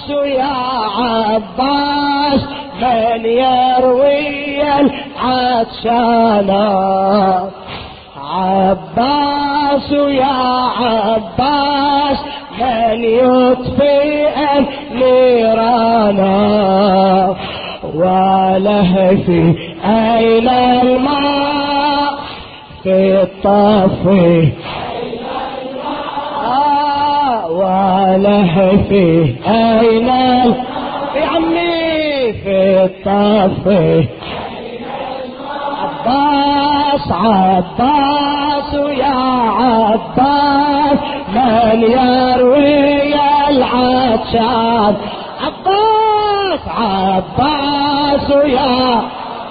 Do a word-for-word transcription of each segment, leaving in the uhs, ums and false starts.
عباس يا عباس من يروي العطشانة عباس يا عباس من يطفئ النيران ولهفي أين الماء في الطفي آه ولهفي أين يا عمي في الطفي عباس عباس يا عباس من يروي العطشان عباس عباس يا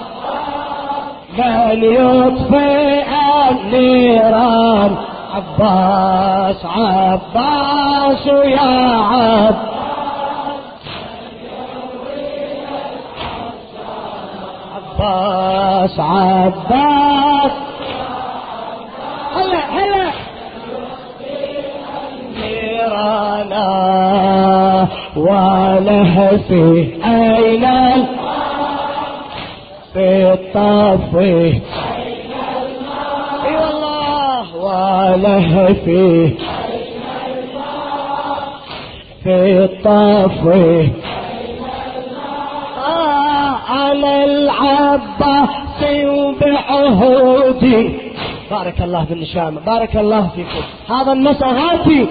من يطفئ النيران عباس عباس يا عباس عباس عباس هلا هلا نيرانا ولهفي أين في الطفي اي والله ولهفي في الطفي على العباس وبعهودي بارك الله بالنشامة بارك الله فيكم هذا النص هاتي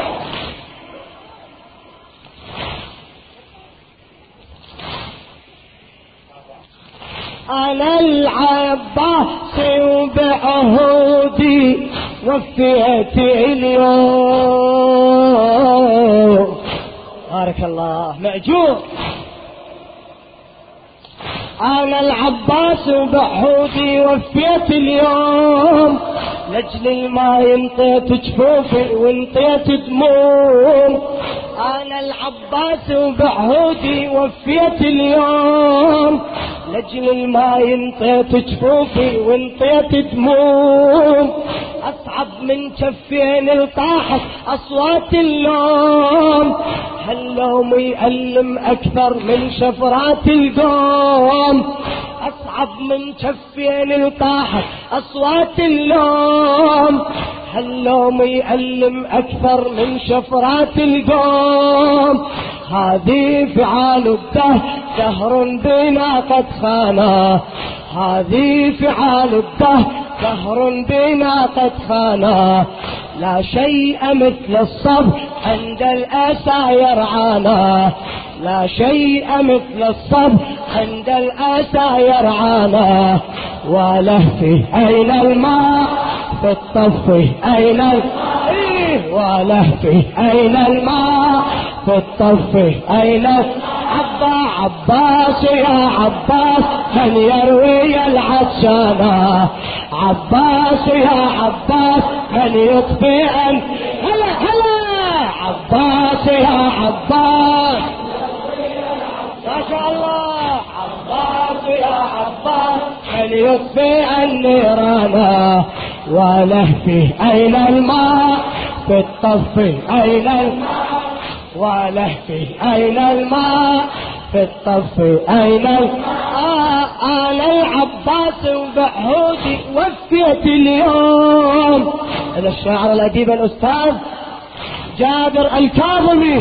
على العباس وبعهودي وفيت اليوم بارك الله مأجور أنا العباس وبعهودي وفيت اليوم لجل الماء انطيت جفوفي وانطيت دموم أنا العباس وبعهودي وفيت اليوم لجل الماء انطيت جفوفي وانطيت دموم أصعب من كفين الطاحت أصوات اللوم هاللوم يألم أكثر من شفرات القوم أصعب من كفين الطاحت أصوات اللوم هاللوم يألم أكثر من شفرات القوم هذه فعال الدهر دهر بنا قد خانا هذه فعال الدهر دهر بنا قد خانا لا شيء مثل الصبر عند الأسى يرعانا لا شيء مثل الصبر عند الأسى يرعانا ولهفي أين الماء في الطفي أين الماء ولهفي أين الماء في الطفي أين عبا عباس يا عباس من يروي العطشانة عباس يا عباس من يطفئ هلا هلا عباس يا عباس ما شاء الله عباس يا عباس من يطفئ النيران ولهفي أين الماء في الطفي أين الماء ولهفي أين الماء في الطفي أين الماء أنا العباس وبعهودي وفيت اليوم هذا الشاعر الأديب الأستاذ جابر الكاظمي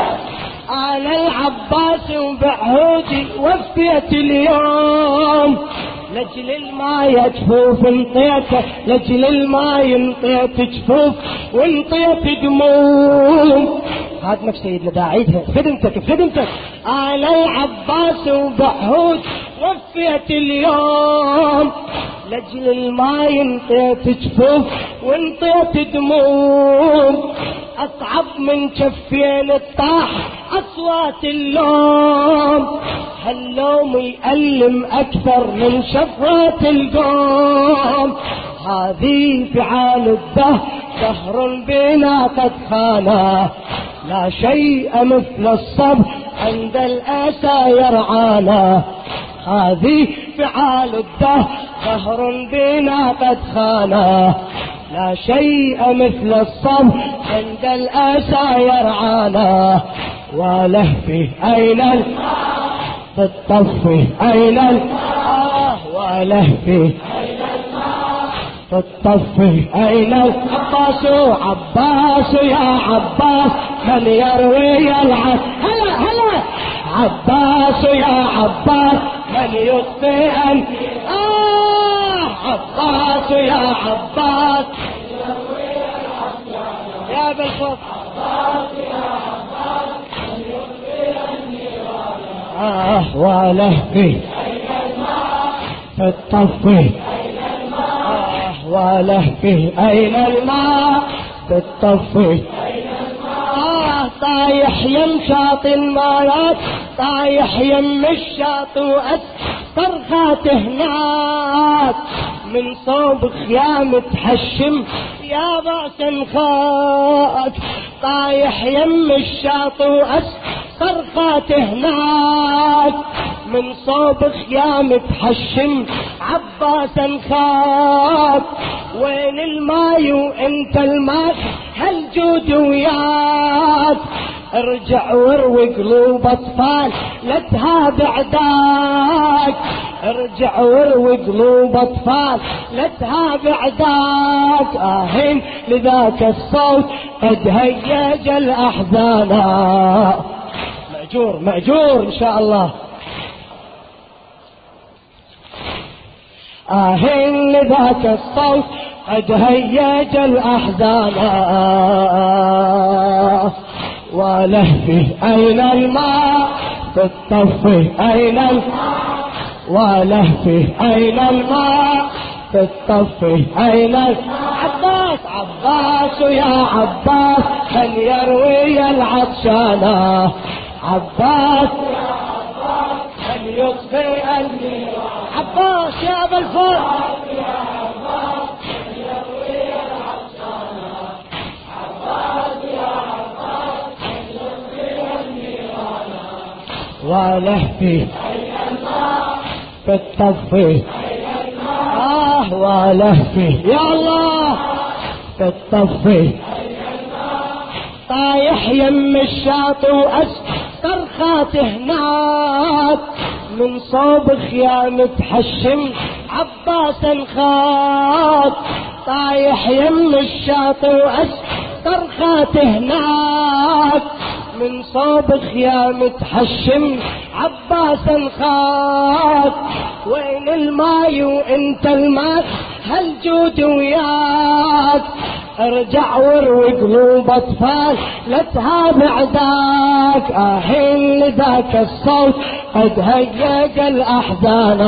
أنا العباس وبعهودي وفيت اليوم لجل الماء جفوف انطيته لجل الماء انطيت جفوف وانطيت دموم هاد نفس سيدنا داعيدها خدمتك خدمتك أنا العباس وبعهود وفيت اليوم لجل الماء انطيت جفوف وانطيت دموم أصعب من كفين الطاح أصوات اللوم هاللوم يألم أكثر من شفرات القوم هذه فعال الدهر دهر بنا قد خانا لا شيء مثل الصبر عند الأسى يرعانا هذه فعال الدهر دهر بنا قد خانا لا شيء مثل الصبر عند الأسى يرعانا ولهفي أين الماء تطفي أين الماء ولهفي تطفي أين العباس عباس يا عباس من يروي العس هلا هلا عباس يا عباس من يطفئ آه عباس يا عباس يا بالفضل عباس يا عباس من يطفئ النيران آه ولهفي تطفي ولهفي أين الماء تطفي آه طايح يم شاطئ المايات طايح يم الشاطئ وأسطرخات هناك من صوب خيام تحشم يا بأس خاك طايح يم الشاطئ وأسطرخات هناك من صوب خيام تحشم عباسا خاف وين الماي وانت الماء هالجود وياك ارجع واروي قلوب اطفال لا تهاب عداك ارجع واروي قلوب اطفال لا تهاب عداك اهين لذاك الصوت قد هيج الاحزان مأجور مأجور ان شاء الله آهين لذاك الصوت قد هيج الأحزان ولهفي أين الماء تطفي أين الماء ولهفي أين الماء تطفي أين عباس عباس يا عباس من يروي العطشان عباس يا عباس من يطفئ النيران عباس يا أبا الفضل ولهفي تطفي آه ولهفي يا الله تطفي طايح يم الشاطئ وأسطرخات هناك من صوب خيام تحشم عباسا خاك طايح يم الشاطئ وأسطرخات هناك من صوب خيام تحشم عباسا خاك وين الماي وانت الماء هالجود وياك ارجع واروي قلوب اطفال لا تهاب عداك اهين لذاك الصوت قد هيج الاحزان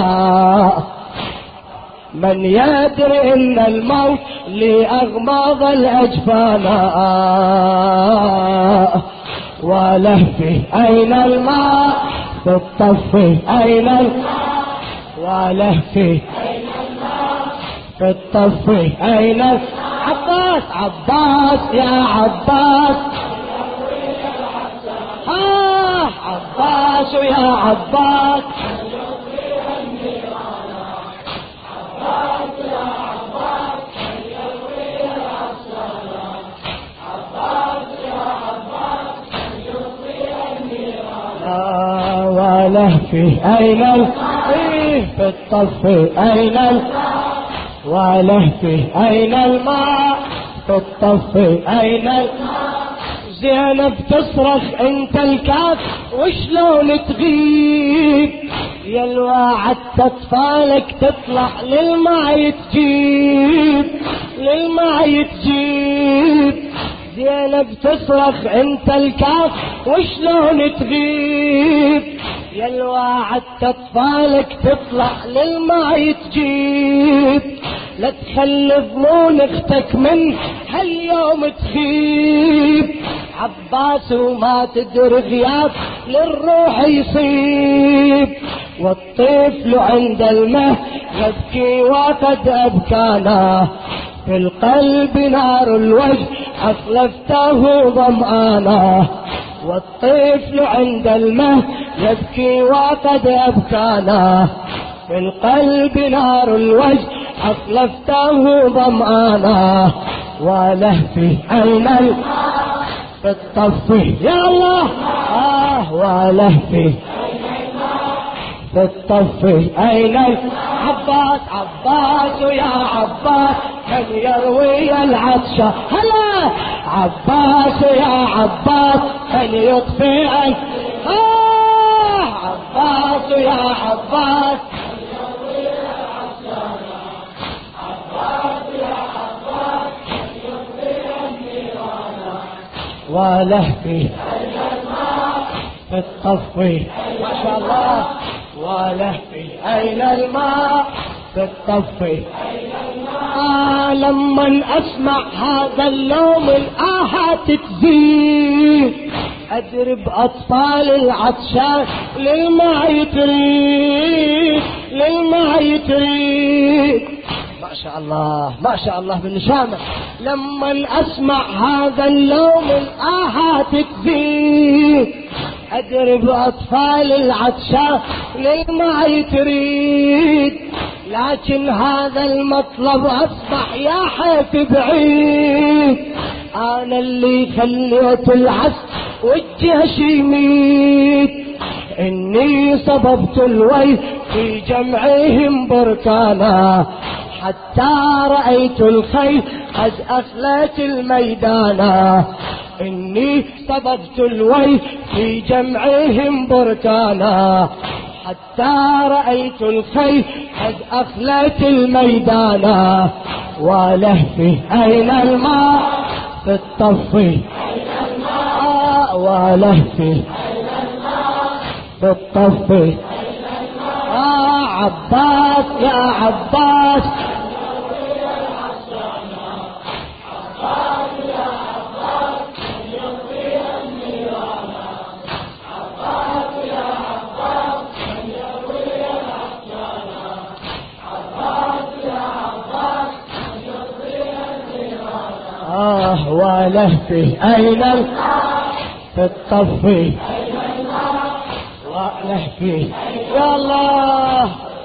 من يدري ان الموت لاغماض الاجفان ولهفي أين الماء تطفي أين الماء ولهفي أين الماء تطفي أين عباس عباس يا عباس آه عباس يا عباس ولهفي أين الماء تطفي أين الماء ولهفي أين الماء تطفي أين الماء زينب تصرخ انت الكاف وشلون تغيب يا الواعدت اطفالك تطلع للماء تجيب للماء تجيب زينب تصرخ انت الكاف وشلون تغيب يا الواعدت اطفالك تطلع للماء تجيب لا تخلي ظنون اختك من هاليوم تخيب عباس وما تدري غياب للروح يصيب والطفل عند المه يبكي وقد أبكانا في القلب نار الوجه أخلفته ظمآنا والطفل عند المه يبكي وقد أبكانا في القلب نار الوجه أخلفته ظمآنا ولهفي أين الماء بالطفي يا الله آه ولهفي بالطفي أين عباس عباس يا عباس من يروي العطشة هلا عباس يا عباس من يطفئ آه عباس يا عباس ولهفي بالطفي ما شاء الله ولهفي أين الماء بالطفي آه لما أسمع هذا اللوم الآهات تزيد أدرب أطفال العطشان للماء تريد للماء تريد ما شاء الله ما شاء الله بالنشامة لما أسمع هذا اللوم الآهات تزيد أدرب أطفال العطشان للماء تريد لكن هذا المطلب أصبح يا حيف بعيد أنا اللي خليت العسل والجيش يميت إني صببت الويل في جمعهم بركانا حتى رأيت الخيل قد أخلت الميدانا إني صببت الويل في جمعهم بركانا حتى رأيت الخيل قد أخلت الميدانا ولهفي أين الماء في الطفي آه ولهفي في الطفي آه عباس يا عباس آه ولهفي أين في الطفي ولهفي يا الله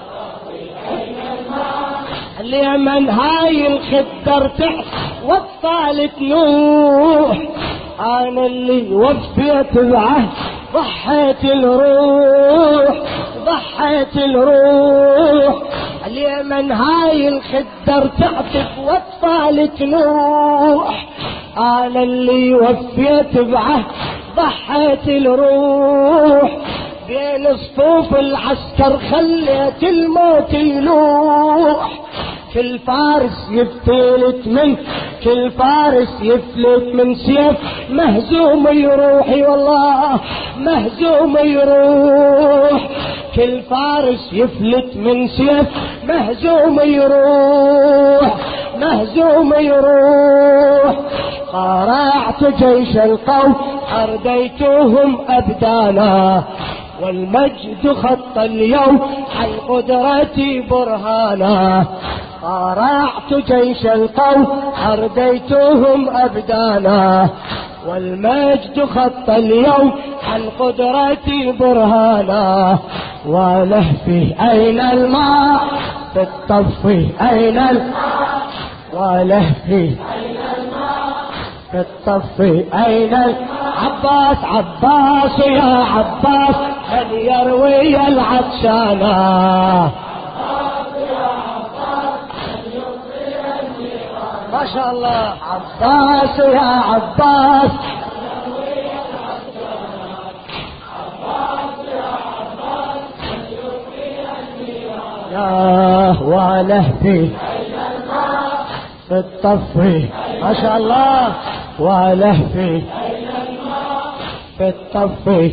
اليمن هاي الخدر تحت وصالت نوح أنا اللي وفيت بعهد ضحيت الروح ضحيت الروح اليمن هاي الخدر تعطف وصالت نوح أنا اللي وفيت بعهد ضحيت الروح بين صفوف العسكر خليت الموت يلوح كل فارس يفتلت من كل فارس يفلت من سيف مهزوم يروح والله مهزوم يروح كل فارس يفلت من سيف مهزوم يروح مهزوم يروح قارعت جيش القوم أرديتهم أبدانا والمجد خط اليوم عن قدرتي برهانا قارعت جيش القوم أرديتهم أبدانا والمجد خط اليوم عن قدرتي برهانا ولهفي أين الماء في الطفي أين الماء ولهفي في الطفي أين عباس عباس يا عباس من يروي العطشانا ما شاء الله عباس يا عباس يا ولهفي في الطفي ما شاء الله ولهفي في الطفي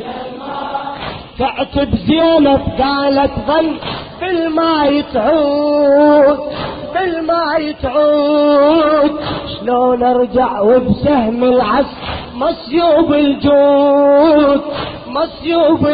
تعتب زينب قالت ظل بالماء تعود بالماء تعود شلون ارجع وبسهم العسل مصيوب الجود مصيوب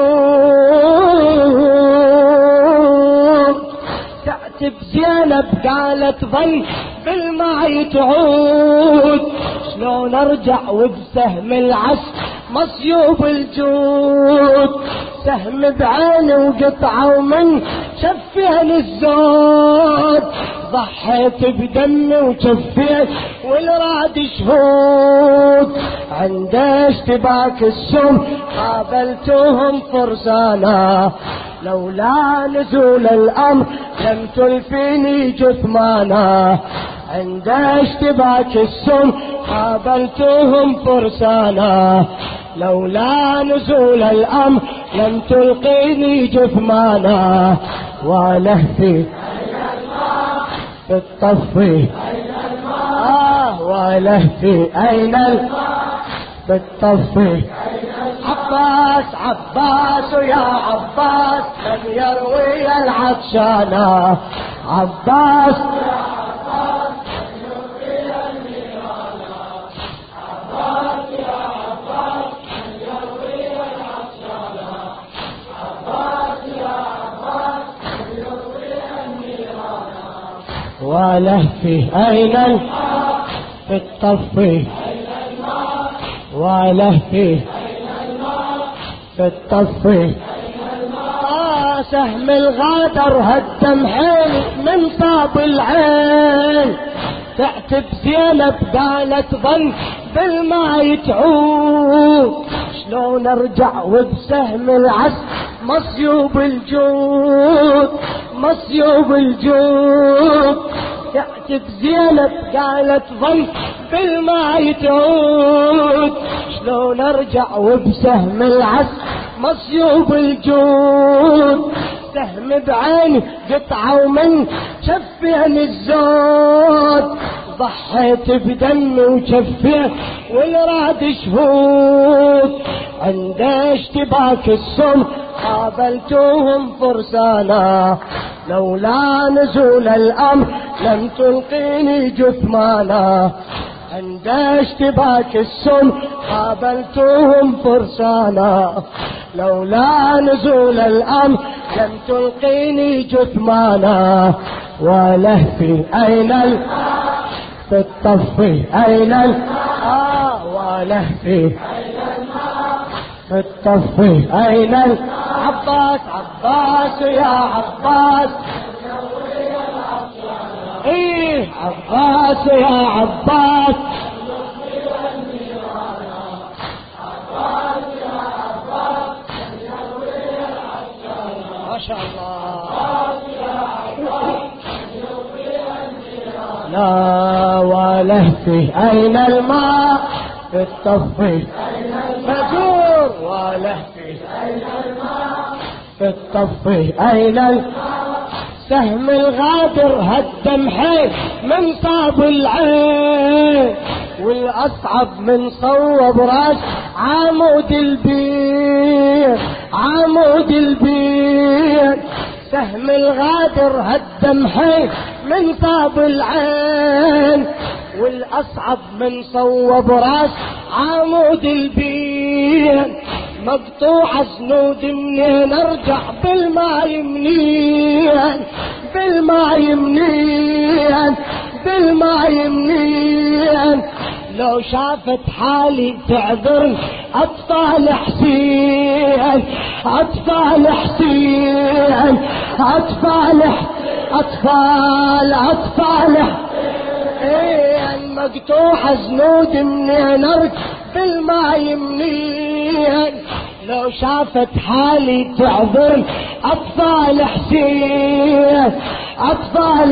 الجود تعتب زينب قالت ظل بالماء تعود شلون ارجع وبسهم العسل مصيوب الجود سهم بعيني وقطعه ومن شفين الزود ضحيت بدمي وجفيت والرعد شهود، عند اشتباك السم قابلتهم فرسانا، لولا نزول الأمر لم تلفيني جثمانا، عند اشتباك السم قابلتهم فرسانا، لولا نزول الأمر لم تلقيني جثمانا، ولهفي في الطفي آه ولهفي أين الماء في الطفي. عباس عباس يا عباس من يروي العطشانة، عباس يا عباس من يروي النيرانة، عباس يا عباس من يروي العطشانة، عباس يا عباس من يروي النيرانة، ولهفي أين الماء في الطفي ولهفي في الطفي. آه سهم الغادر هدم حيل من صاب العين، تعتب زينب قالت ظن بالماء تعود، شلون ارجع وبسهم العس مصيوب الجود مصيوب الجود، تعتب زينب قالت ظن بالماء تعود، شلون ارجع وبسهم العس مصيوب الجود، سهم بعيني قطعة ومن شفين الزود، ضحيت بدمي وشفيت والرعد شهود، عند اشتباك السم قابلتهم فرسانا، لولا نزول الأمر لم تلقيني جثمانا، عند اشتباك السم قابلتهم فرسانا، لولا نزول الأمر لم تلقيني جثمانا، ولهفي أين الماء في الطفي أين الماء ولهفي أين الماء في الطفي أين عباس عباس يا عباس ايه عباس يا عباس ما شاء الله. لا ولهفي أين الماء في الطفي مجور، ولهفي أين الماء في الطفي أين الماء، سهم الغادر هدم حيل من صاب العين، والأصعب من صوب راس عمود البير عمود البير، سهم الغادر هدم حيل من صاب العين، والأصعب من صوب راس عمود البير، مقطوع سنود منين ارجع بالماء منين بالماء منين بالماء منين، لو شافت حالي تعذرني أطفال حسين أطفال حسين أطفال أطفال أطفال حسين، مقطوع زنود منين ارجع بالماء منين، لو شافت حالي تعذرني أطفال حسين أطفال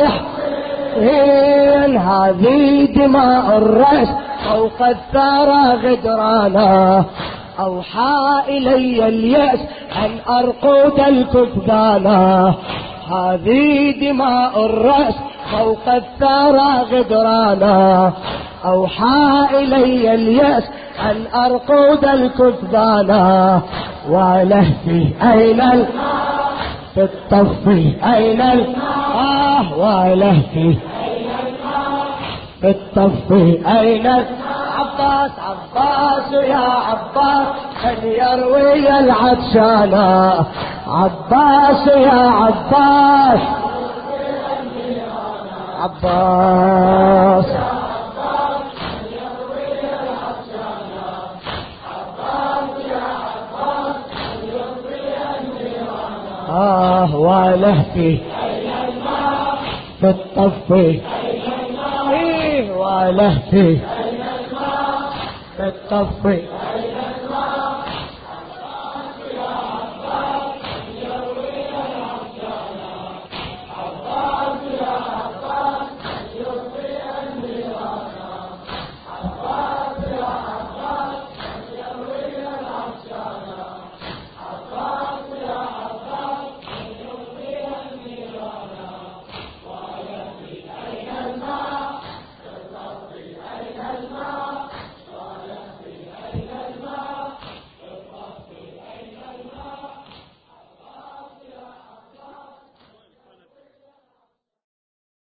حسين، هذه دماء الرأس فوق الثرى غدرانا، أوحى إلي اليأس أن أرقد الكثبانا، هذه دماء الرأس فوق الثرى غدرانا، أوحى إلي اليأس أن أرقد الكثبانا، ولهفي أين الماء في الطفي أين الماء ولهفي أين الماء في الطفي أين عباس عباس يا عباس من يروي العطشانة، عباس يا عباس عباس آه ولهفي بالطفي إيه ولهفي بالطفي